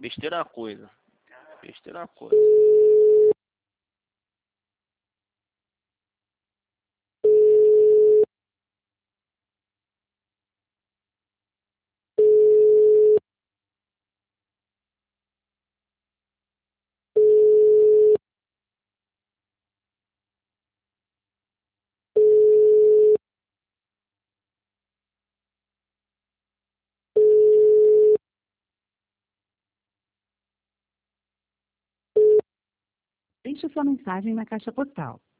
Besteira é uma coisa. Besteira é uma coisa. Deixe sua mensagem na caixa postal